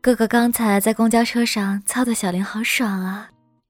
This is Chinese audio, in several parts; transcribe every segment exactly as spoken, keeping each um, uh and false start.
哥哥刚才在公交车上操的小林好爽啊，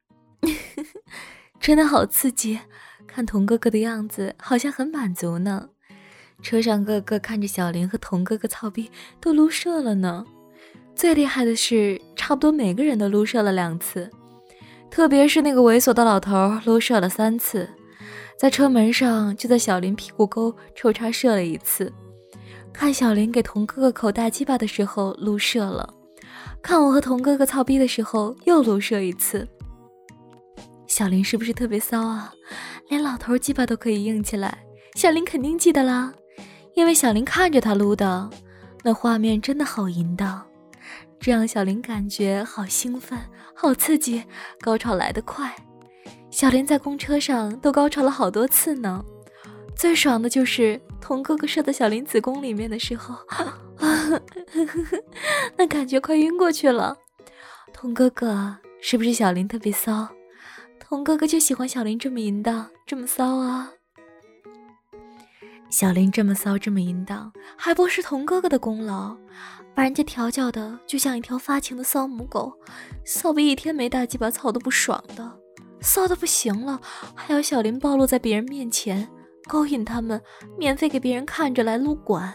真的好刺激，看童哥哥的样子好像很满足呢。车上哥哥看着小林和童哥哥操逼都撸射了呢，最厉害的是差不多每个人都撸射了两次，特别是那个猥琐的老头撸射了三次，在车门上就在小林屁股沟抽插射了一次，看小林给童哥哥口大鸡巴的时候撸射了，看我和童哥哥操逼的时候又撸射一次。小林是不是特别骚啊？连老头鸡巴都可以硬起来，小林肯定记得啦，因为小林看着他撸的，那画面真的好淫荡，这让小林感觉好兴奋好刺激，高潮来得快。小林在公车上都高潮了好多次呢，最爽的就是童哥哥射在小林子宫里面的时候那感觉快晕过去了。童哥哥是不是小林特别骚？童哥哥就喜欢小林这么淫荡这么骚啊。小林这么骚这么淫荡，还不是童哥哥的功劳，把人家调教的就像一条发情的骚母狗，骚逼一天没大鸡巴操的不爽的，骚的不行了，还要小林暴露在别人面前，勾引他们，免费给别人看着来撸管。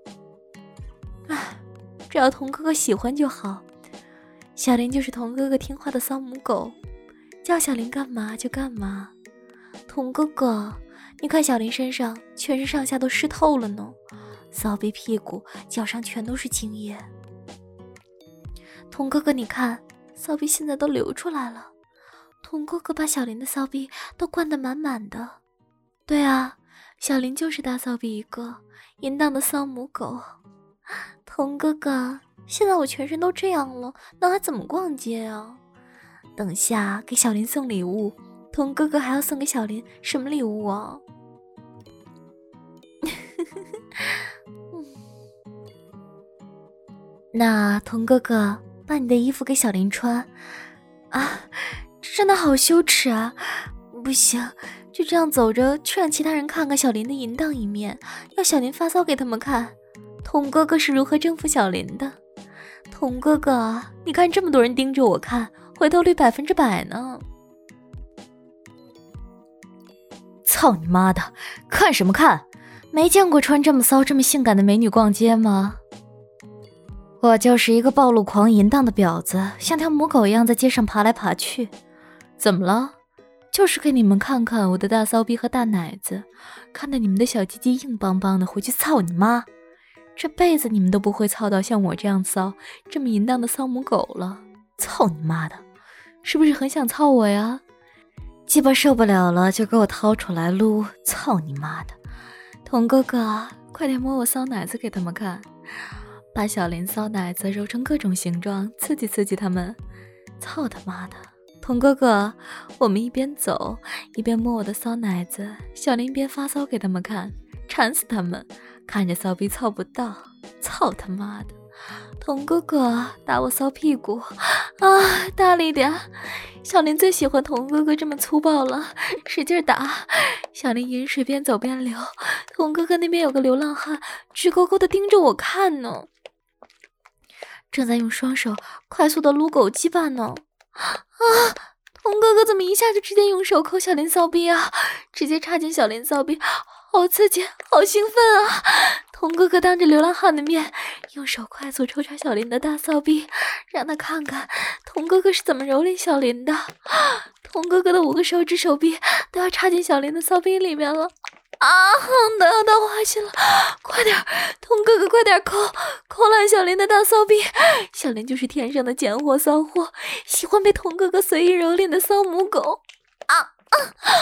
唉，只要童哥哥喜欢就好。小林就是童哥哥听话的骚母狗，叫小林干嘛就干嘛。童哥哥，你看小林身上全身上下都湿透了呢，骚逼屁股脚上全都是精液。童哥哥你看，骚逼现在都流出来了。童哥哥把小林的骚逼都灌得满满的。对啊，小林就是大骚逼一个，淫荡的骚母狗。童哥哥，现在我全身都这样了，那还怎么逛街啊？等下给小林送礼物，童哥哥还要送给小林什么礼物啊？那童哥哥把你的衣服给小林穿啊，真的好羞耻啊！不行，就这样走着去让其他人看看小林的淫荡一面，要小林发骚给他们看童哥哥是如何征服小林的。童哥哥，你看这么多人盯着我看，回头率百分之百呢。操你妈的，看什么看？没见过穿这么骚这么性感的美女逛街吗？我就是一个暴露狂淫荡的婊子，像条母狗一样在街上爬来爬去。怎么了？就是给你们看看我的大骚逼和大奶子，看到你们的小鸡鸡硬邦邦的，回去操你妈！这辈子你们都不会操到像我这样骚这么淫荡的骚母狗了。操你妈的，是不是很想操我呀？鸡巴受不了了就给我掏出来撸，操你妈的！童哥哥，快点摸我骚奶子给他们看，把小林骚奶子揉成各种形状，刺激刺激他们。操他妈的！童哥哥，我们一边走一边摸我的骚奶子，小林边发骚给他们看，馋死他们，看着骚逼操不到，操他妈的！童哥哥，打我骚屁股啊，大力点！小林最喜欢童哥哥这么粗暴了，使劲打！小林饮水边走边流，童哥哥那边有个流浪汉直勾勾的盯着我看呢，正在用双手快速的撸狗鸡巴呢。啊！童哥哥怎么一下就直接用手抠小林骚逼啊？直接插进小林骚逼，好刺激，好兴奋啊！童哥哥当着流浪汉的面，用手快速抽插小林的大骚逼，让他看看童哥哥是怎么蹂躏小林的。童哥哥的五个手指手臂都要插进小林的骚逼里面了。啊，都要到花心了，快点，童哥哥快点抠，抠烂小林的大骚逼。小林就是天生的贱货骚货，喜欢被童哥哥随意蹂躏的骚母狗。啊啊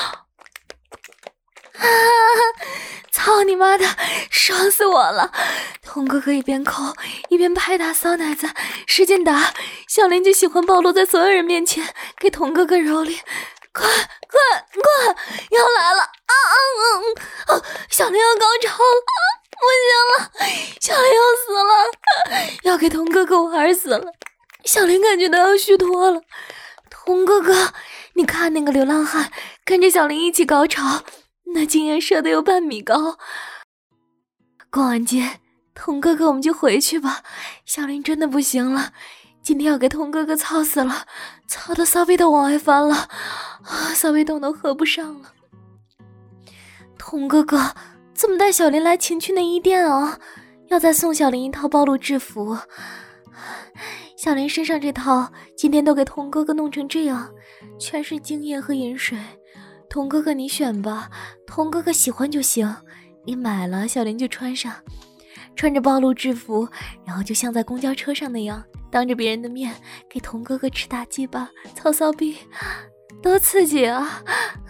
啊！操你妈的，爽死我了！童哥哥一边抠一边拍打骚奶子，使劲打。小林就喜欢暴露在所有人面前，给童哥哥蹂躏。快快快，要来了！啊啊啊啊！小林要高潮了，啊、不行了，小林要死了，要给童哥哥玩死了。小林感觉到要虚脱了。童哥哥，你看那个流浪汉跟着小林一起高潮，那精液射得有半米高。逛完街，童哥哥我们就回去吧，小林真的不行了， 今天要给童哥哥操死了，操的骚逼都往外翻了，啊，骚逼洞都合不上了。童哥哥怎么带小林来情趣内衣店啊？要再送小林一套暴露制服。小林身上这套今天都给童哥哥弄成这样，全是精液和饮水。童哥哥你选吧，童哥哥喜欢就行，你买了小林就穿上，穿着暴露制服，然后就像在公交车上那样，当着别人的面给童哥哥吃大鸡巴操骚逼，多刺激啊。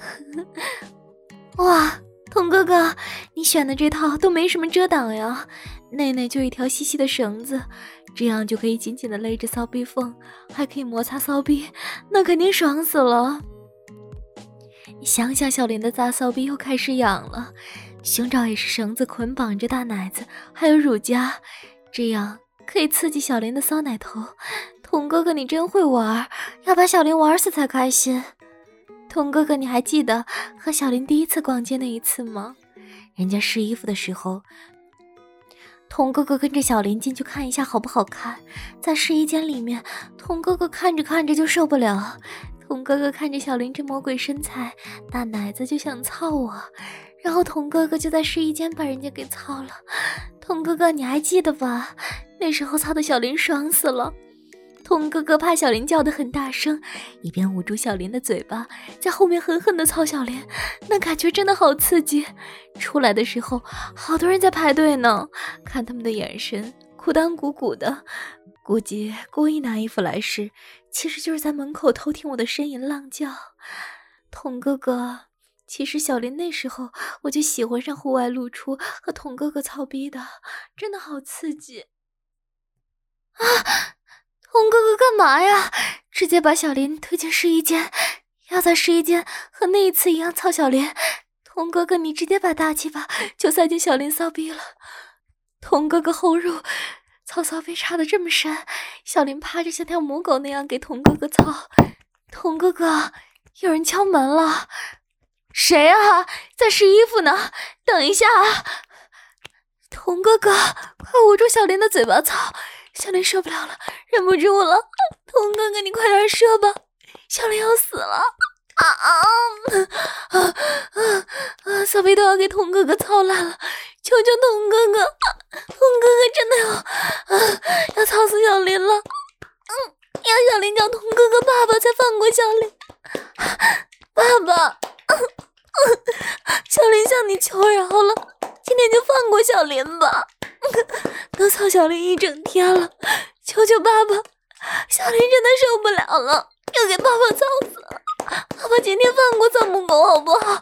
哇，童哥哥你选的这套都没什么遮挡呀，内内就一条细细的绳子，这样就可以紧紧地勒着骚逼缝，还可以摩擦骚逼，那肯定爽死了。你想想，小林的大骚逼又开始痒了，胸罩也是绳子捆绑着大奶子还有乳夹，这样可以刺激小林的骚奶头。童哥哥你真会玩，要把小林玩死才开心。童哥哥你还记得和小林第一次逛街那一次吗？人家试衣服的时候，童哥哥跟着小林进去看一下好不好看，在试衣间里面，童哥哥看着看着就受不了，童哥哥看着小林这魔鬼身材大奶子就想操我，然后童哥哥就在试衣间把人家给操了。童哥哥你还记得吧？那时候操的小林爽死了。童哥哥怕小林叫得很大声，一边捂住小林的嘴巴，在后面狠狠地操小林，那感觉真的好刺激。出来的时候好多人在排队呢，看他们的眼神裤裆鼓鼓的，估计故意拿衣服来试，其实就是在门口偷听我的呻吟浪叫。童哥哥，其实小林那时候我就喜欢上户外露出和童哥哥操逼的，真的好刺激啊！童哥哥干嘛呀？直接把小林推进试衣间，要在试衣间和那一次一样操小林。童哥哥你直接把大鸡巴就塞进小林骚逼了。童哥哥后入操骚逼插得这么深，小林趴着像条母狗那样给童哥哥操。童哥哥，有人敲门了。谁啊？在试衣服呢，等一下啊。童哥哥，快捂住小林的嘴巴操，小林受不了了，忍不住了。童哥哥你快点射吧，小林要死了。啊啊啊啊啊！小贝都要给童哥哥操烂了，求求童哥哥，童哥哥真的要啊要操死小林了。嗯，要小林叫童哥哥爸爸才放过小林。爸爸，小林向你求饶了，今天就放过小林吧。都操小林一整天了，求求爸爸，小林真的受不了了，要给爸爸操死了。爸爸今天放过小母狗好不好？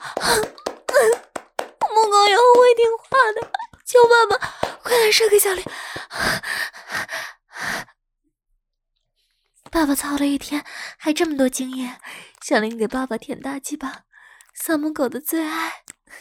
母狗以后会听话的，求爸爸快点射给小林。爸爸操了一天还这么多经验，小林给爸爸舔大鸡巴，小母狗的最爱。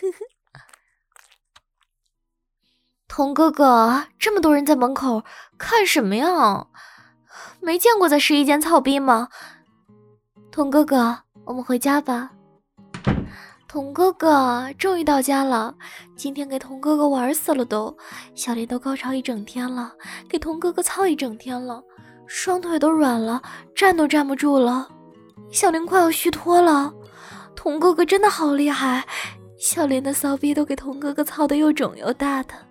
童哥哥，这么多人在门口看什么呀？没见过在试衣间操逼吗？童哥哥，我们回家吧。童哥哥，终于到家了，今天给童哥哥玩死了都，小林都高潮一整天了，给童哥哥操一整天了，双腿都软了，站都站不住了，小林快要虚脱了。童哥哥真的好厉害，小林的骚逼都给童哥哥操得又肿又大的。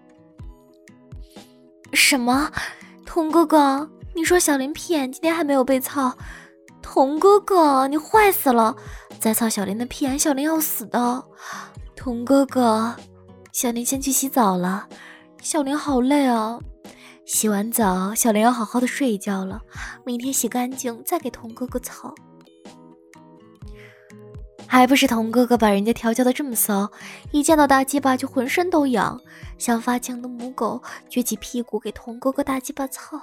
什么？童哥哥，你说小林屁眼今天还没有被操？童哥哥，你坏死了！再操小林的屁眼，小林要死的。童哥哥，小林先去洗澡了，小林好累啊。洗完澡，小林要好好的睡一觉了，明天洗干净再给童哥哥操。还不是童哥哥把人家调教的这么骚，一见到大鸡巴就浑身都痒，像发情的母狗撅起屁股给童哥哥大鸡巴操。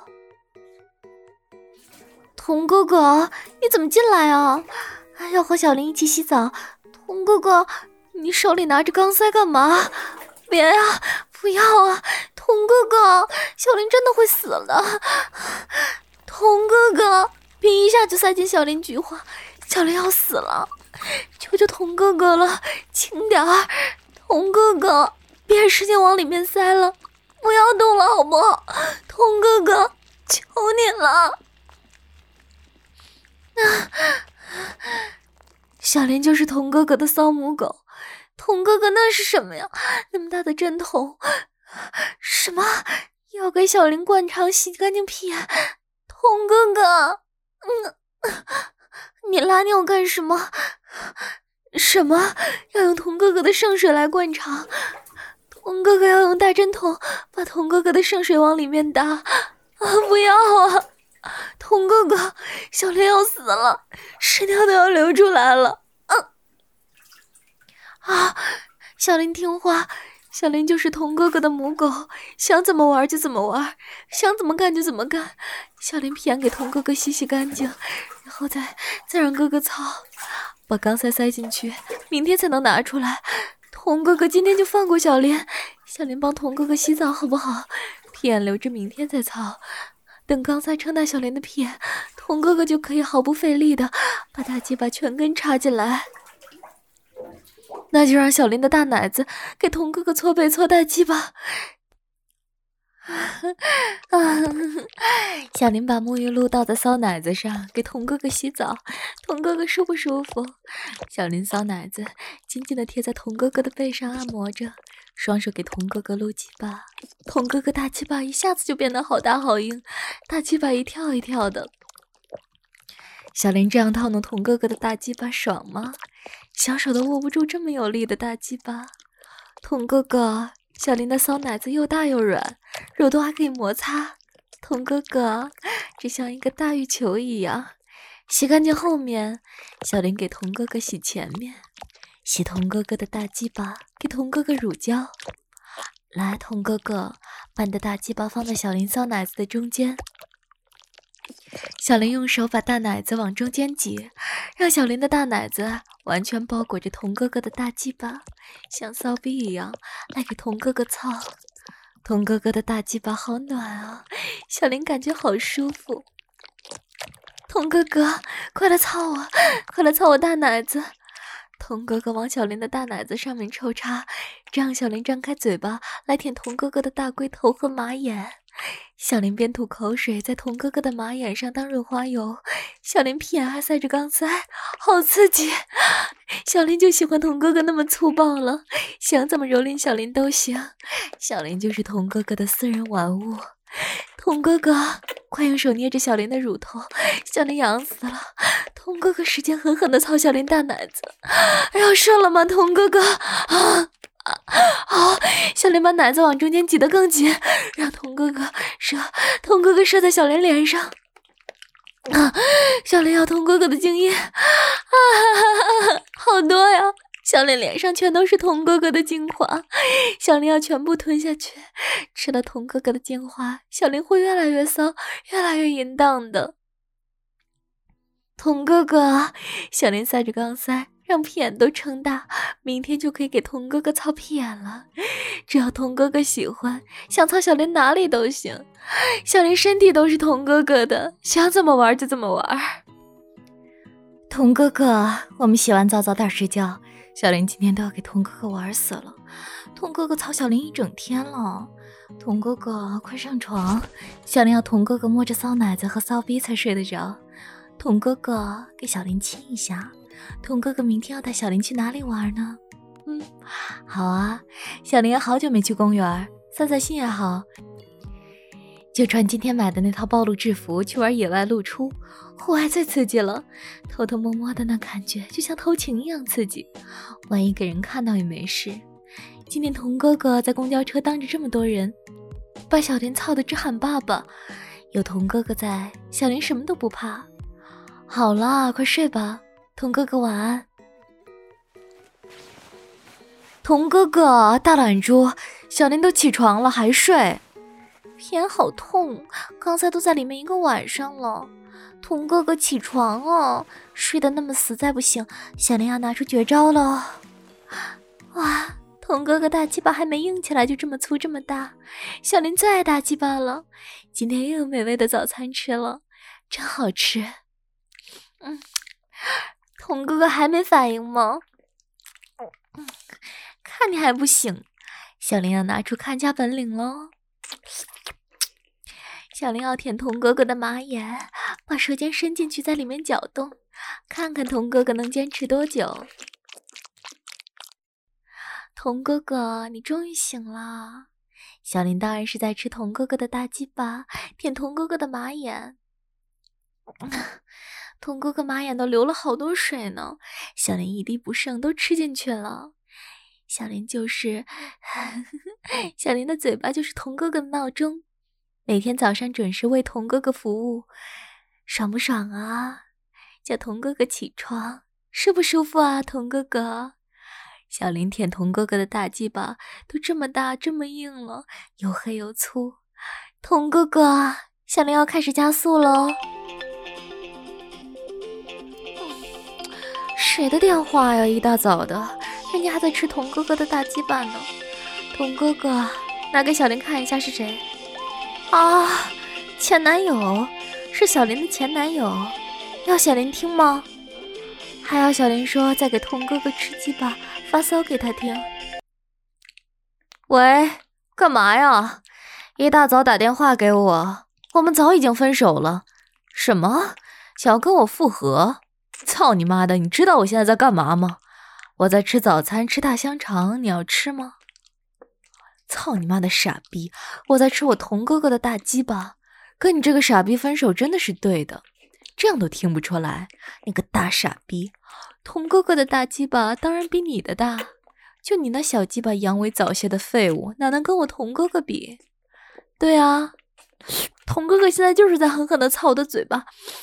童哥哥，你怎么进来啊？还要和小林一起洗澡？童哥哥，你手里拿着钢塞干嘛？别啊，不要啊！童哥哥，小林真的会死了。童哥哥，别一下就塞进小林菊花，小林要死了。求求童哥哥了，轻点儿！童哥哥，别使劲往里面塞了，不要动了好不好？童哥哥，求你了！ 小林就是童哥哥的骚母狗，童哥哥那是什么呀？那么大的针筒，什么要给小林灌肠洗干净屁眼？童哥哥，嗯，你拉尿干什么？什么要用童哥哥的圣水来灌肠？童哥哥要用大针筒把童哥哥的圣水往里面打啊！不要啊！童哥哥，小林要死了，屎尿都要流出来了。啊啊！小林听话，小林就是童哥哥的母狗，想怎么玩就怎么玩，想怎么干就怎么干。小林屁眼给童哥哥洗洗干净，然后再再让哥哥操，把钢塞塞进去，明天才能拿出来。童哥哥今天就放过小林，小林帮童哥哥洗澡好不好？屁眼留着明天再操。等钢塞撑大小林的屁眼，童哥哥就可以毫不费力的把大鸡巴全根插进来。那就让小林的大奶子给童哥哥搓背搓大鸡巴。小林把沐浴露倒在骚奶子上，给童哥哥洗澡。童哥哥舒不舒服？小林骚奶子紧紧地贴在童哥哥的背上按摩着，双手给童哥哥撸鸡巴。童哥哥大鸡巴一下子就变得好大好硬，大鸡巴一跳一跳的。小林这样套弄童哥哥的大鸡巴爽吗？小手都握不住这么有力的大鸡巴。童哥哥，小林的骚奶子又大又软，肉都还可以摩擦。童哥哥，这像一个大浴球一样。洗干净后面，小林给童哥哥洗前面，洗童哥哥的大鸡巴，给童哥哥乳胶。来，童哥哥，把你的大鸡巴放在小林骚奶子的中间。小林用手把大奶子往中间挤，让小林的大奶子完全包裹着童哥哥的大鸡巴，像骚逼一样来给童哥哥操。童哥哥的大鸡巴好暖啊，小林感觉好舒服。童哥哥，快来操我，快来操我大奶子！童哥哥往小林的大奶子上面抽插，这样小林张开嘴巴来舔童哥哥的大龟头和马眼。小林边吐口水在童哥哥的马眼上当润滑油，小林屁眼还塞着钢塞，好刺激！小林就喜欢童哥哥那么粗暴了，想怎么蹂躏小林都行，小林就是童哥哥的私人玩物。童哥哥，快用手捏着小林的乳头，小林痒死了。童哥哥使劲狠狠地操小林大奶子，要射了吗？童哥哥啊！好，小林把奶子往中间挤得更紧，让童哥哥射，童哥哥射在小林脸上。啊！小林要童哥哥的精液，啊，好多呀！小林脸上全都是童哥哥的精华，小林要全部吞下去，吃了童哥哥的精华，小林会越来越骚，越来越淫荡的。童哥哥，小林塞着钢塞，让屁眼都撑大，明天就可以给童哥哥操屁眼了。只要童哥哥喜欢，想操小林哪里都行。小林身体都是童哥哥的，想怎么玩就怎么玩。童哥哥，我们洗完澡早点睡觉。小林今天都要给童哥哥玩死了。童哥哥操小林一整天了。童哥哥，快上床。小林要童哥哥摸着骚奶子和骚逼才睡得着。童哥哥，给小林亲一下。童哥哥明天要带小林去哪里玩呢？嗯，好啊，小林也好久没去公园，散散心也好。就穿今天买的那套暴露制服去玩野外露出，户外最刺激了，偷偷摸摸的那感觉就像偷情一样刺激，万一给人看到也没事。今天童哥哥在公交车当着这么多人，把小林操得直喊爸爸，有童哥哥在，小林什么都不怕。好了，快睡吧，童哥哥晚安。童哥哥，大懒猪，小林都起床了还睡？屁眼好痛，刚才都在里面一个晚上了。童哥哥起床啊，睡得那么死，再不醒，小林要拿出绝招了。哇，童哥哥大鸡巴还没硬起来就这么粗这么大，小林最爱大鸡巴了。今天又有美味的早餐吃了，真好吃。嗯，童哥哥还没反应吗？嗯，看你还不醒，小林要拿出看家本领喽。小林要舔童哥哥的马眼， 把舌尖伸进去，在里面搅动，看看童哥哥能坚持多久。童哥哥，你终于醒了。小林当然是在吃童哥哥的大鸡巴，舔童哥哥的马眼。童哥哥马眼都流了好多水呢，小林一滴不剩都吃进去了。小林就是小林的嘴巴就是童哥哥的闹钟，每天早上准时为童哥哥服务，爽不爽啊？叫童哥哥起床，舒不舒服啊？童哥哥，小林舔童哥哥的大鸡巴都这么大这么硬了，又黑又粗。童哥哥，小林要开始加速喽。谁的电话呀？一大早的，人家还在吃童哥哥的大鸡巴呢。童哥哥，拿给小林看一下是谁啊？前男友，是小林的前男友。要小林听吗？还要小林说再给童哥哥吃鸡巴发骚给他听。喂，干嘛呀？一大早打电话给我，我们早已经分手了。什么？想要跟我复合？操你妈的，你知道我现在在干嘛吗？我在吃早餐，吃大香肠，你要吃吗？操你妈的傻逼，我在吃我童哥哥的大鸡巴，跟你这个傻逼分手真的是对的，这样都听不出来，你个大傻逼。童哥哥的大鸡巴当然比你的大，就你那小鸡巴阳痿早泄的废物，哪能跟我童哥哥比？对啊，童哥哥现在就是在狠狠地操我的嘴巴，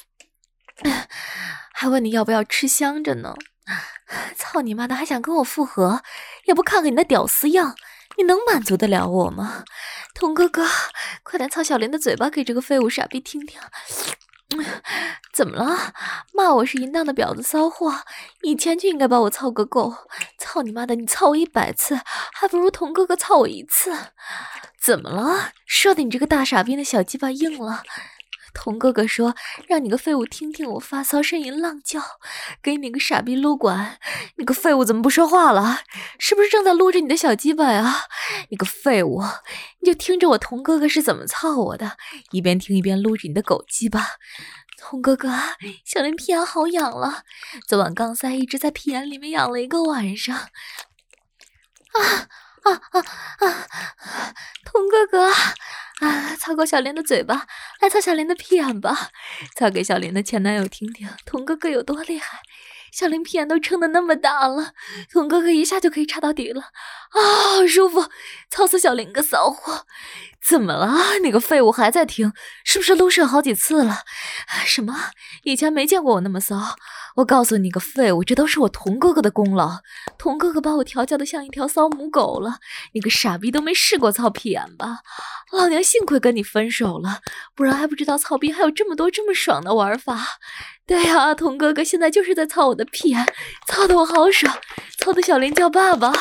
还问你要不要吃香着呢。操你妈的，还想跟我复合，也不看看你那屌丝样，你能满足得了我吗？童哥哥，快点操小林的嘴巴给这个废物傻逼听听。怎么了？骂我是淫荡的婊子骚货，以前就应该把我操个够。操你妈的，你操我一百次，还不如童哥哥操我一次。怎么了？说的你这个大傻逼的小鸡巴硬了。童哥哥说让你个废物听听我发骚呻吟浪叫，给你个傻逼撸管。你个废物怎么不说话了？是不是正在撸着你的小鸡巴呀？你个废物，你就听着我童哥哥是怎么操我的，一边听一边撸着你的狗鸡巴。童哥哥，小林屁眼好痒了，昨晚钢塞一直在屁眼里面养了一个晚上。啊啊啊啊！童哥哥啊，操过小莲的嘴巴，来操小莲的屁眼吧，操给小莲的前男友听听，童哥哥有多厉害。小林屁眼都撑得那么大了，童哥哥一下就可以插到底了啊，好舒服！操死小林个骚货！怎么了？那个废物还在听？是不是撸射好几次了？什么？以前没见过我那么骚。我告诉你个废物，这都是我童哥哥的功劳。童哥哥把我调教得像一条骚母狗了。你个傻逼都没试过操屁眼吧？老娘幸亏跟你分手了，不然还不知道操逼还有这么多这么爽的玩法。对啊，童哥哥现在就是在操我的屁眼，操得我好爽，操得小林叫爸爸。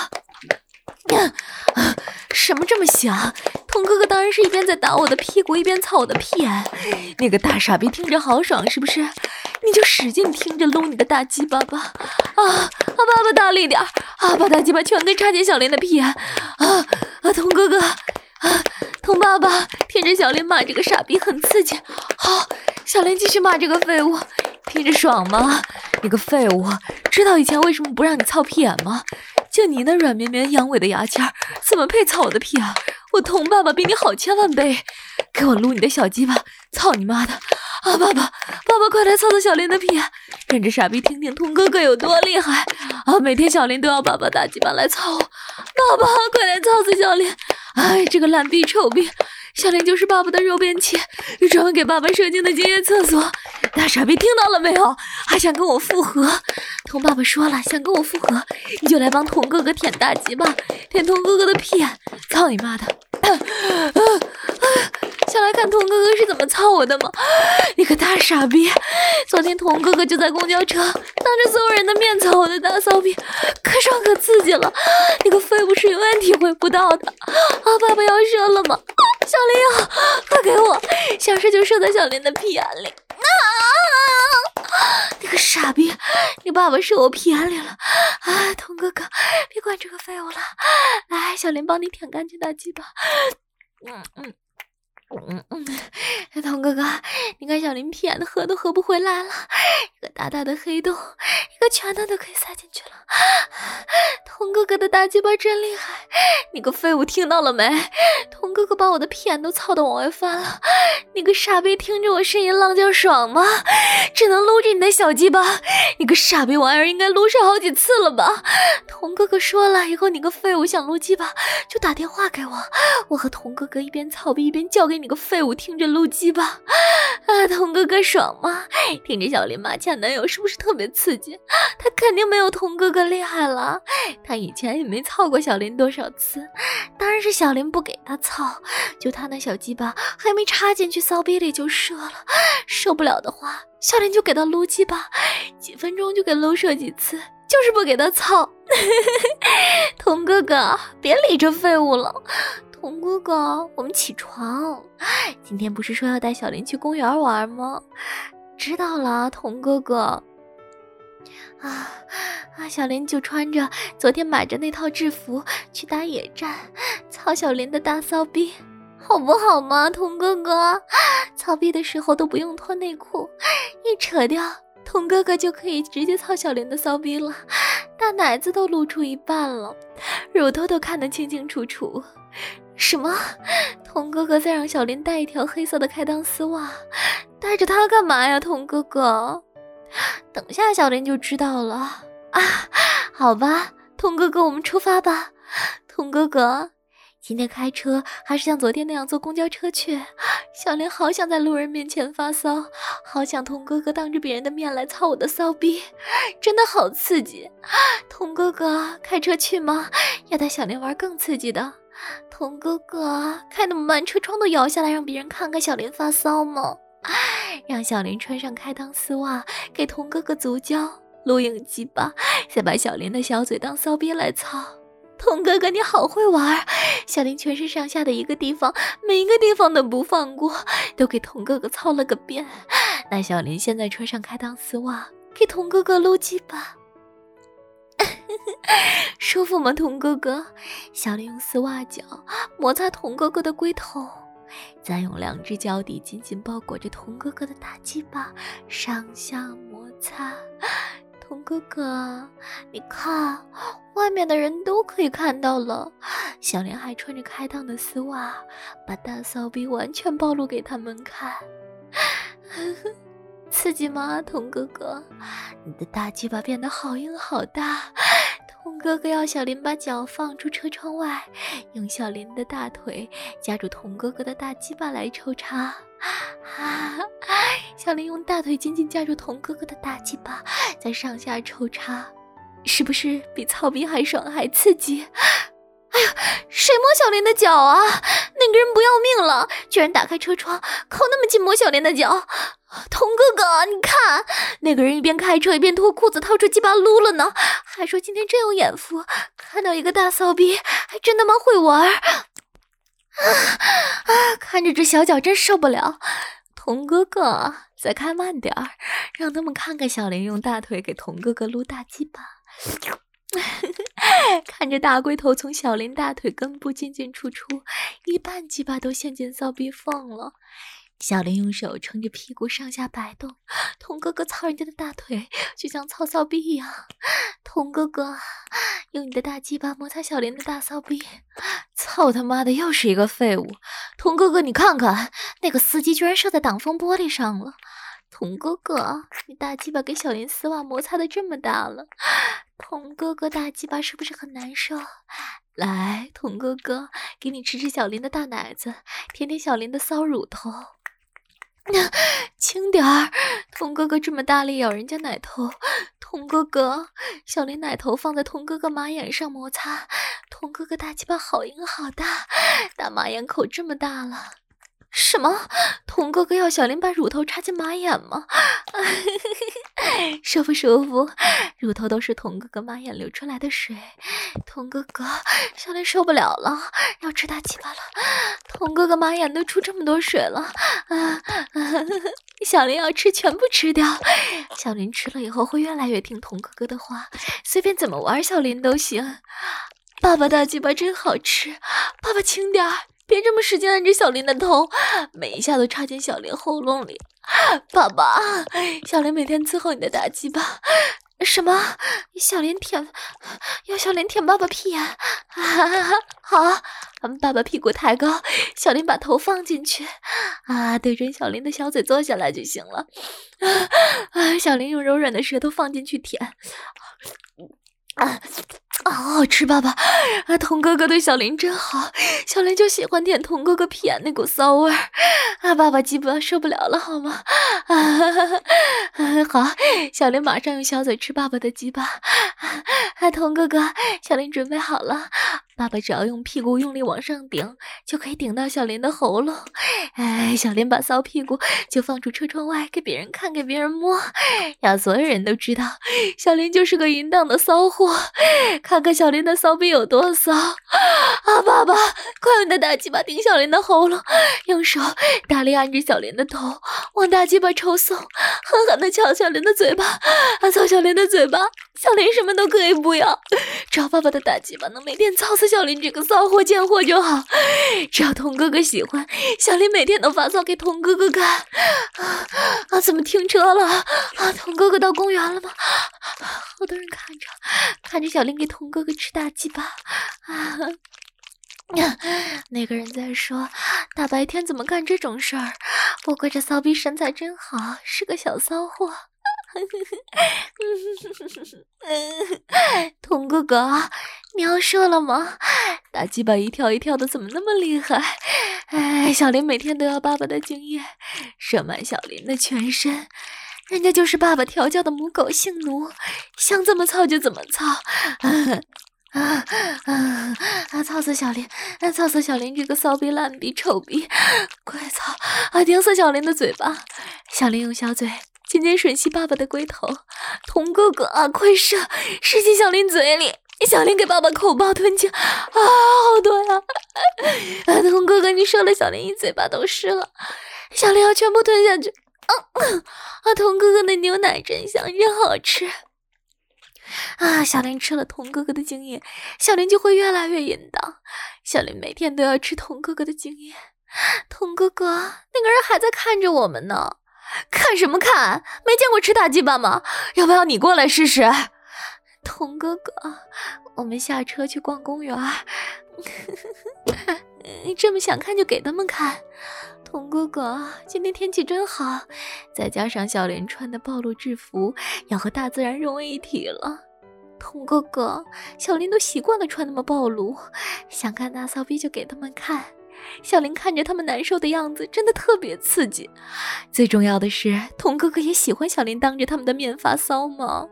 什么这么响？童哥哥当然是一边在打我的屁股，一边操我的屁眼。那个大傻逼听着好爽是不是？你就使劲听着撸你的大鸡巴吧！啊啊，爸爸大力点啊，把大鸡巴全给插进小林的屁眼！啊啊，童哥哥啊，童爸爸听着小林骂这个傻逼很刺激。好，小林继续骂这个废物，听着爽吗？你个废物，知道以前为什么不让你操屁眼吗？就你那软绵绵阳痿的牙签，怎么配操我的屁眼？我童爸爸比你好千万倍，给我撸你的小鸡巴！操你妈的！啊，爸爸，爸爸，快来操操小林的屁眼，让这傻逼听听童哥哥有多厉害！啊，每天小林都要爸爸大鸡巴来操我，爸爸，快来操死小林！哎，这个烂逼臭逼！小林就是爸爸的肉便器，是专门给爸爸射精的精液厕所。大傻逼听到了没有？还想跟我复合？童爸爸说了，想跟我复合，你就来帮童哥哥舔大鸡巴，舔童哥哥的屁眼。操你妈的！啊啊啊！想来看童哥哥是怎么操我的吗？你个大傻逼！昨天童哥哥就在公交车当着所有人的面操我的大骚逼，可爽可刺激了！你个废物是永远体会不到的。啊，爸爸要射了吗？小林啊，快给我！想射就射在小林的屁眼里。啊！你个傻逼！你爸爸射我屁眼里了！啊，童哥哥，别管这个废物了，来，小林帮你舔干净大鸡巴。嗯嗯。 嗯嗯，童哥哥，你看小林骗的喝都喝不回来了，一个大大的黑洞，一个拳头都可以塞进去了。童哥哥的大鸡巴真厉害，你个废物听到了没？童哥哥把我的屁都操得往外翻了，你个傻逼听着我呻吟浪叫爽吗？只能撸着你的小鸡巴，你个傻逼玩意儿应该撸上好几次了吧？童哥哥说了，以后你个废物想撸鸡巴就打电话给我，我和童哥哥一边操逼一边叫给你个废物听着撸鸡巴。啊，童哥哥爽吗？听着小林骂前男友是不是特别刺激？他肯定没有童哥哥厉害了，他以前也没操过小林多少次，当然是小林不给他操，就他那小鸡巴还没插进去骚逼里就射了，受不了的话小林就给他撸鸡巴，几分钟就给撸射几次，就是不给他操。童哥哥别理这废物了，童哥哥我们起床，今天不是说要带小林去公园玩吗？知道了，童哥哥。啊啊！小林就穿着昨天买着那套制服去打野战，操小林的大骚逼，好不好吗？童哥哥，操逼的时候都不用脱内裤，一扯掉，童哥哥就可以直接操小林的骚逼了，大奶子都露出一半了，乳头都看得清清楚楚。什么？童哥哥在让小林带一条黑色的开裆丝袜，带着它干嘛呀？童哥哥，等下小林就知道了啊！好吧，童哥哥，我们出发吧。童哥哥，今天开车还是像昨天那样坐公交车去？小林好想在路人面前发骚，好想童哥哥当着别人的面来操我的骚逼，真的好刺激。童哥哥，开车去吗？要带小林玩更刺激的。童哥哥，开那么慢，车窗都摇下来让别人看看小林发骚吗？让小林穿上开裆丝袜，给童哥哥足交录影机吧，再把小林的小嘴当骚逼来操。童哥哥你好会玩，小林全身上下的一个地方每一个地方都不放过，都给童哥哥操了个遍。那小林现在穿上开裆丝袜，给童哥哥撸鸡吧。舒服吗？童哥哥。小林用丝袜脚摩擦童哥哥的龟头，再用两只脚底紧紧包裹着童哥哥的大鸡巴上下摩擦。童哥哥，你看，外面的人都可以看到了，小林还穿着开裆的丝袜，把大骚逼完全暴露给他们看。刺激吗？童哥哥，你的大鸡巴变得好硬好大。童哥哥要小林把脚放出车窗外，用小林的大腿夹住童哥哥的大鸡巴来抽插。啊！小林用大腿紧紧夹住童哥哥的大鸡巴，在上下抽插，是不是比操逼还爽还刺激？哎呀，谁摸小林的脚啊？那个人不要命了，居然打开车窗，靠那么近摸小林的脚。童哥哥，你看，那个人一边开车一边脱裤子掏出鸡巴撸了呢，还说今天真有眼福，看到一个大骚逼，还真他妈会玩。啊啊！看着这小脚真受不了。童哥哥，再开慢点儿，让他们看看小林用大腿给童哥哥撸大鸡巴。看着大龟头从小林大腿根部进进出出，一半鸡巴都陷进骚逼缝了。小林用手撑着屁股上下摆动，童哥哥操人家的大腿就像操骚逼一样。童哥哥，用你的大鸡巴摩擦小林的大骚逼。操他妈的，又是一个废物！童哥哥，你看看，那个司机居然射在挡风玻璃上了。童哥哥，你大鸡巴给小林丝袜摩擦的这么大了，童哥哥大鸡巴是不是很难受？来，童哥哥，给你吃吃小林的大奶子，舔舔小林的骚乳头。轻点儿，童哥哥这么大力咬人家奶头。童哥哥，小林奶头放在童哥哥马眼上摩擦，童哥哥大鸡巴好硬好大，大马眼口这么大了。什么？童哥哥要小林把乳头插进马眼吗？舒不舒服？乳头都是童哥哥马眼流出来的水。童哥哥，小林受不了了，要吃大鸡巴了。童哥哥马眼都出这么多水了，啊啊！小林要吃全部吃掉。小林吃了以后会越来越听童哥哥的话，随便怎么玩小林都行。爸爸大鸡巴真好吃，爸爸轻点儿， 别这么使劲按着小林的头，每一下都插进小林喉咙里。爸爸，小林每天伺候你的大鸡巴。什么？小林舔，要小林舔爸爸屁眼？啊，好，爸爸屁股抬高，小林把头放进去，啊，对准小林的小嘴坐下来就行了。啊，小林用柔软的舌头放进去舔。啊。啊，好好吃，爸爸！啊，童哥哥对小林真好，小林就喜欢舔童哥哥屁眼那股骚味儿。啊，爸爸鸡巴受不了了，好吗？啊，好，小林马上用小嘴吃爸爸的鸡巴。啊，童哥哥，小林准备好了，爸爸只要用屁股用力往上顶，就可以顶到小林的喉咙。哎，小林把骚屁股就放出车窗外，给别人看，给别人摸，让所有人都知道，小林就是个淫荡的骚货。看看小林的骚逼有多骚啊！爸爸，快用你的大鸡巴顶小林的喉咙，用手大力按着小林的头，往大鸡巴抽送，狠狠地敲小林的嘴巴，啊，操小林的嘴巴！小林什么都可以不要，只要爸爸的大鸡巴能每天操死小林这个骚货贱货就好。只要童哥哥喜欢，小林每天都发骚给童哥哥看。啊啊！怎么停车了？啊，童哥哥到公园了吗？好多人看着，看着小林给童哥哥吃大鸡巴。啊！那个人在说，大白天怎么干这种事儿？不过这骚逼身材真好，是个小骚货。童哥哥，你要射了吗？大鸡巴一跳一跳的，怎么那么厉害？哎，小林每天都要爸爸的精液，射满小林的全身。人家就是爸爸调教的母狗性奴，想怎么操就怎么操。啊啊啊！啊！操死小林！啊！操死小林这个骚逼烂逼臭逼！快操！啊！顶死小林的嘴巴！小林用小嘴紧紧吮吸爸爸的龟头。童哥哥啊，快射！射进小林嘴里！小林给爸爸口爆吞进，啊，好多呀！啊，童哥哥，你射了小林一嘴巴都湿了，小林要全部吞下去。啊啊！童哥哥的牛奶真香，真好吃。啊！小林吃了童哥哥的精液，小林就会越来越淫荡。小林每天都要吃童哥哥的精液。童哥哥，那个人还在看着我们呢。看什么看？没见过吃大鸡巴吗？要不要你过来试试？童哥哥，我们下车去逛公园。你这么想看就给他们看。童哥哥，今天天气真好，再加上小林穿的暴露制服，要和大自然融为一体了。童哥哥，小林都习惯了穿那么暴露，想看大骚逼就给他们看。小林看着他们难受的样子，真的特别刺激。最重要的是，童哥哥也喜欢小林当着他们的面发骚吗？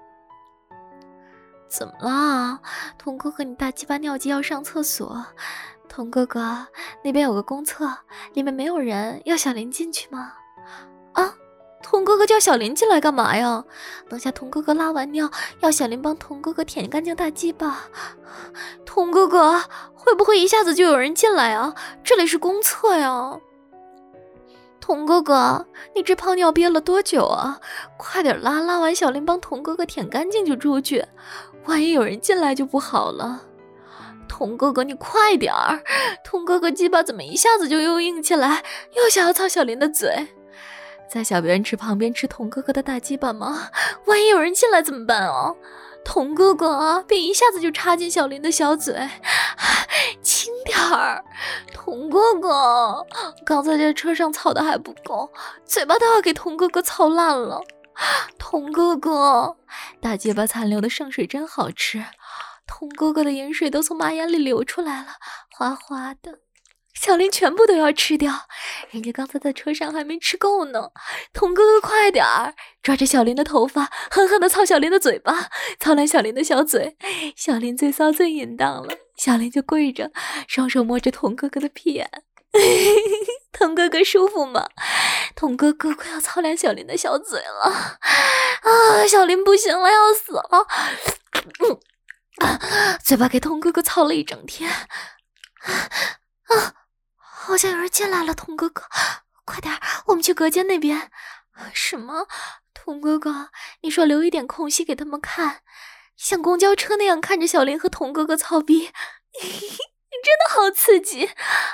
怎么了？童哥哥，你大鸡巴尿急要上厕所。童哥哥，那边有个公厕，里面没有人，要小林进去吗？啊，童哥哥叫小林进来干嘛呀？等下童哥哥拉完尿，要小林帮童哥哥舔干净大鸡巴。童哥哥，会不会一下子就有人进来啊？这里是公厕呀。童哥哥，你这泡尿憋了多久啊？快点拉，拉完小林帮童哥哥舔干净就出去，万一有人进来就不好了。童哥哥，你快点儿！童哥哥鸡巴怎么一下子就又硬起来，又想要操小林的嘴？在小便池旁边吃童哥哥的大鸡巴吗？万一有人进来怎么办啊？童哥哥啊，别一下子就插进小林的小嘴，轻点儿！童哥哥，刚才在车上操的还不够，嘴巴都要给童哥哥操烂了。童哥哥，大鸡巴残留的圣水真好吃。童哥哥的盐水都从马眼里流出来了，滑滑的。小林全部都要吃掉，人家刚才在车上还没吃够呢。童哥哥快点儿，抓着小林的头发，狠狠地操小林的嘴巴，操烂小林的小嘴。小林最骚最淫荡了，小林就跪着，双手摸着童哥哥的屁眼。童哥哥舒服吗？童哥哥快要操烂小林的小嘴了啊！小林不行了，要死了。嗯啊、嘴巴给童哥哥操了一整天啊！好像有人进来了，童哥哥，快点，我们去隔间那边。什么？童哥哥，你说留一点空隙给他们看，像公交车那样看着小林和童哥哥操逼。 真的好刺激。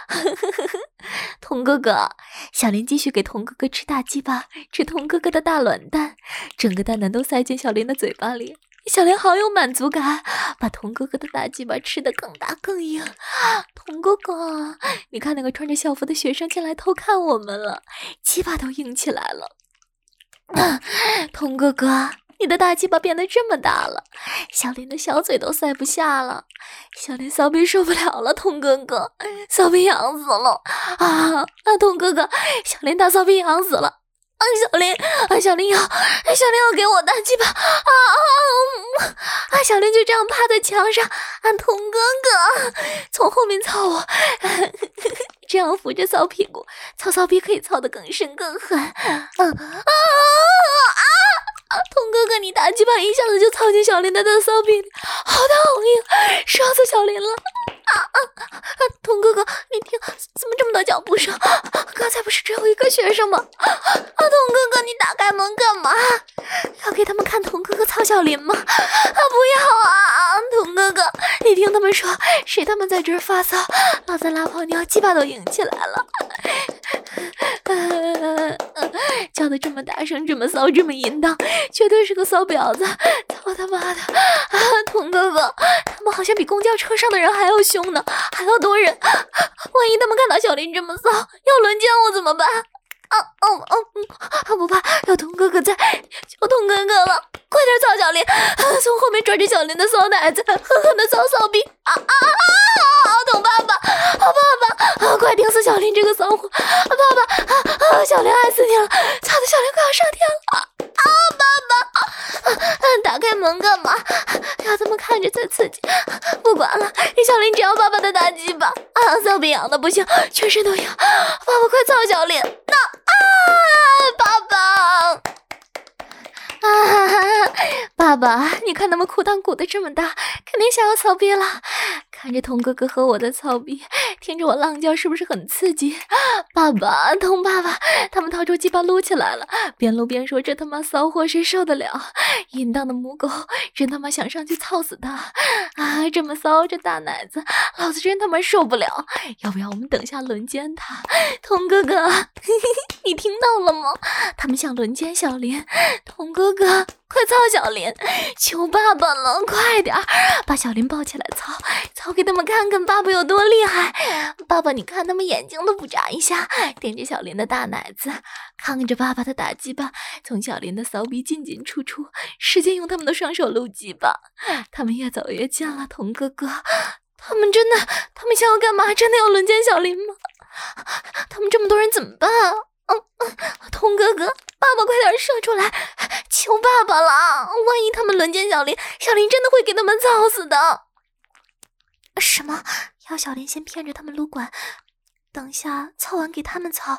童哥哥，小林继续给童哥哥吃大鸡巴，吃童哥哥的大卵蛋，整个蛋蛋都塞进小林的嘴巴里。小林好有满足感，把童哥哥的大鸡巴吃得更大更硬。童哥哥，你看那个穿着校服的学生进来偷看我们了，鸡巴都硬起来了。啊，童哥哥，你的大鸡巴变得这么大了，小林的小嘴都塞不下了。小林骚逼受不了了，童哥哥，骚逼痒死了啊！啊，童哥哥，小林大骚逼痒死了。啊，小林，啊，小林要，小林要给我大鸡巴，啊啊啊！小林就这样趴在墙上，啊，童哥哥从后面操我，这样扶着骚屁股，操骚逼可以操得更深更狠。嗯啊啊啊！童哥哥，你大鸡巴一下子就操进小林的大骚逼里，好大好硬，爽死小林了。啊啊啊！童哥哥，你听，怎么这么多脚步声？刚才不是只有一个学生吗？啊，童哥哥，你打开门干嘛？要给他们看童哥哥操小林吗？啊，不要啊！童哥哥，你听他们说，谁他妈在这儿发骚？老子拉泡尿，鸡巴都硬起来了。呃呃、叫得这么大声，这么骚，这么淫荡，绝对是个骚婊子！操他妈的！啊，童哥哥，他们好像比公交车上的人还要凶呢，还要多人。万一他们看到小林这么骚，要轮奸我怎么办？啊哦哦嗯，不怕，有童哥哥在，求童哥哥了，快点操小林！啊，从后面抓着小林的骚奶子，狠狠的骚骚逼！啊啊啊！童爸爸，啊爸爸，啊快顶死小林这个骚货！啊爸爸，啊啊小林爱死你了，操的小林快要上天了！啊爸爸，啊打开门干嘛？要他们看着才刺激。不管了，小林只要爸爸的大鸡巴！啊骚逼痒的不行，全身都痒！爸爸快操小林！那啊爸爸！啊，爸爸，你看他们裤裆鼓得这么大，肯定想要操逼了。看着童哥哥和我的操逼，听着我浪叫，是不是很刺激？爸爸，童爸爸，他们掏出鸡巴撸起来了，边撸边说：“这他妈骚货谁受得了？淫荡的母狗，真他妈想上去操死他！啊，这么骚，这大奶子，老子真他妈受不了！要不要我们等下轮奸他？童哥哥，嘿嘿，你听到了吗？他们想轮奸小林，童哥哥。”快操小林，求爸爸了，快点把小林抱起来操，操给他们看看爸爸有多厉害。爸爸，你看他们眼睛都不眨一下，盯着小林的大奶子，看着爸爸的大鸡巴从小林的骚逼进进出出，使劲用他们的双手撸鸡巴。他们越走越近了，童哥哥，他们真的，他们想要干嘛？真的要轮奸小林吗？他们这么多人怎么办啊？嗯嗯，童哥哥，爸爸快点射出来，求爸爸了！万一他们轮奸小林，小林真的会给他们操死的。什么？要小林先骗着他们撸管，等下操完给他们操？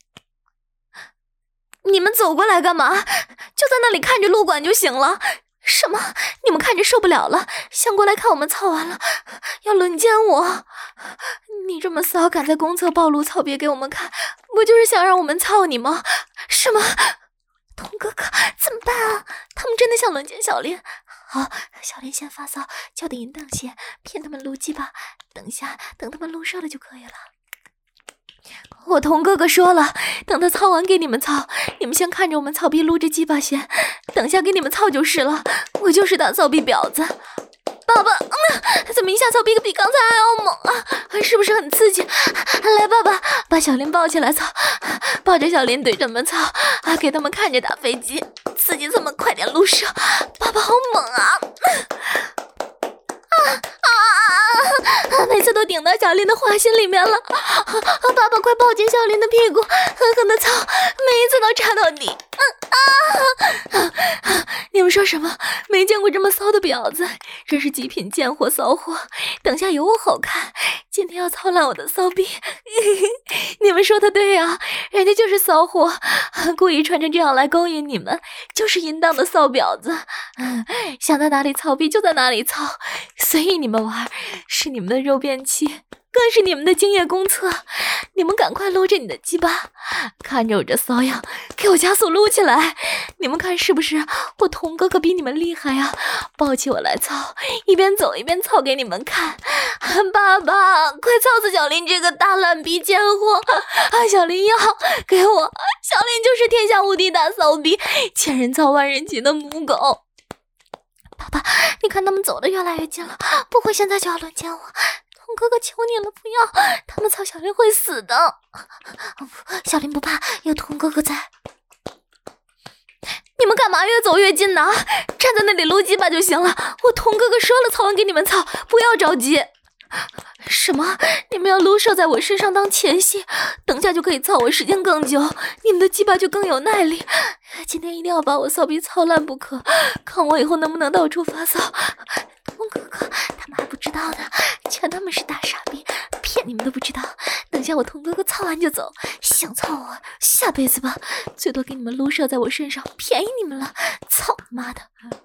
你们走过来干嘛？就在那里看着撸管就行了。什么？你们看着受不了了，想过来看我们操完了，要轮奸我？你这么骚，敢在公厕暴露操别给我们看，不就是想让我们操你吗？什么？童哥哥，怎么办啊？他们真的想轮奸小林？好，小林先发骚，叫的淫荡些，骗他们撸鸡巴，等下等他们撸射了就可以了。我童哥哥说了，等他操完给你们操，你们先看着我们操逼撸着鸡巴先，等下给你们操就是了。我就是大操逼婊子。爸爸，嗯，怎么一下操逼比刚才还要猛啊？是不是很刺激？来，爸爸，把小林抱起来操，抱着小林对着他们操，啊，给他们看着打飞机，刺激他们快点撸射。爸爸好猛啊！啊啊啊！每次都顶到小林的花心里面了，啊！爸爸快抱紧小林的屁股，狠狠的操，每一次都插到底。嗯啊！啊你们说什么？没见过这么骚的婊子，真是极品贱货骚货！等下有我好看，今天要操烂我的骚逼！你们说的对啊，人家就是骚货，故意穿成这样来勾引你们，就是淫荡的骚婊子。嗯，想在哪里操逼就在哪里操，随意你们玩，是你们的肉便器， 更是你们的经验公测。你们赶快撸着你的鸡巴，看着我这骚样，给我加速撸起来！你们看是不是我童哥哥比你们厉害呀？抱起我来操，一边走一边操给你们看。爸爸，快操死小林这个大烂逼贱货！啊，小林要给我，小林就是天下无敌大骚逼，千人操万人骑的母狗。爸爸，你看他们走得越来越近了，不会现在就要轮奸我？童哥哥，求你了，不要！他们操小林会死的。小林不怕，有童哥哥在。你们干嘛越走越近呢？站在那里撸鸡巴就行了。我童哥哥说了，操完给你们操，不要着急。什么？你们要撸射在我身上当前戏，等下就可以操我时间更久，你们的鸡巴就更有耐力。今天一定要把我骚逼操烂不可，看我以后能不能到处发骚。童哥哥，他们还不知道呢，全他们是大傻逼，骗你们都不知道。等下我童哥哥操完就走，想操我下辈子吧，最多给你们撸射在我身上，便宜你们了。操他妈的！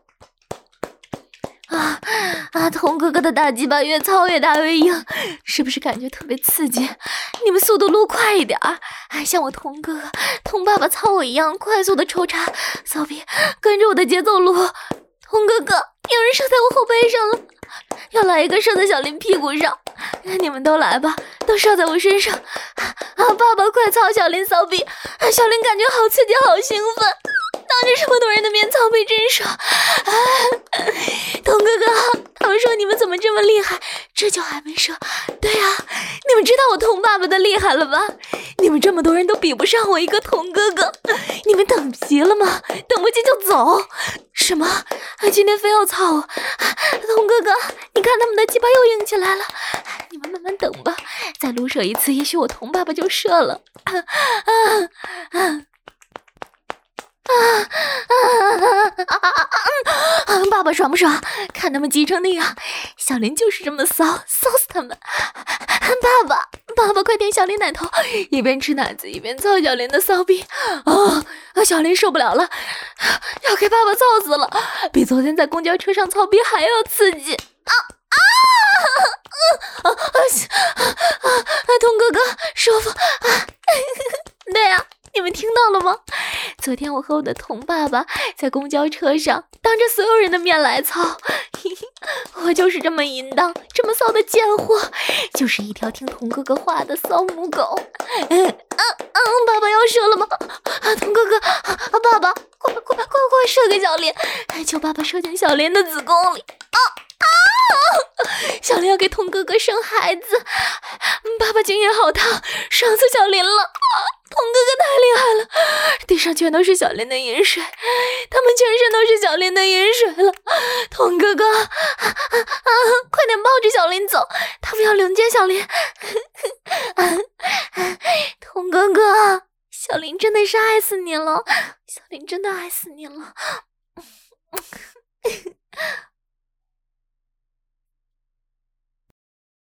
啊啊！童哥哥的大鸡巴越操越大越硬，是不是感觉特别刺激？你们速度撸快一点儿，还像我童哥哥、童爸爸操我一样快速的抽插，骚逼跟着我的节奏撸。童哥哥，有人射在我后背上了，要来一个射在小林屁股上，你们都来吧，都射在我身上。啊！爸爸快操小林骚逼，小林感觉好刺激，好兴奋。当着这么多人的面操背真爽！啊，童哥哥，他们说你们怎么这么厉害，这就还没射。对啊，你们知道我童爸爸的厉害了吧？你们这么多人都比不上我一个童哥哥，你们等急了吗？等不及就走。什么？今天非要操我？童哥哥，你看他们的鸡巴又硬起来了，你们慢慢等吧，再撸射一次，也许我童爸爸就射了。啊啊啊！啊啊啊啊啊！爸爸爽不爽？看他们急成那样，小林就是这么骚，骚死他们！爸爸，爸爸快点小林奶头，一边吃奶子一边操小林的骚逼。啊！小林受不了了，要给爸爸操死了，比昨天在公交车上操逼还要刺激！啊啊！啊啊啊啊！童哥哥，舒服啊！对呀、啊。你们听到了吗？昨天我和我的童爸爸在公交车上当着所有人的面来操，嘿嘿，我就是这么淫荡这么骚的贱货，就是一条听童哥哥话的骚母狗。嗯嗯嗯，爸爸要射了吗？啊，童哥哥，啊，爸爸，快快快快射给小林，求爸爸射进小林的子宫里。啊啊！小林要给童哥哥生孩子，爸爸精液好烫，爽死小林了。童哥哥太厉害了，地上全都是小林的饮水，他们全身都是小林的饮水了。童哥哥，啊啊啊、快点抱着小林走，他们要轮奸小林。啊啊、童哥哥，小林真的是爱死你了，小林真的爱死你了。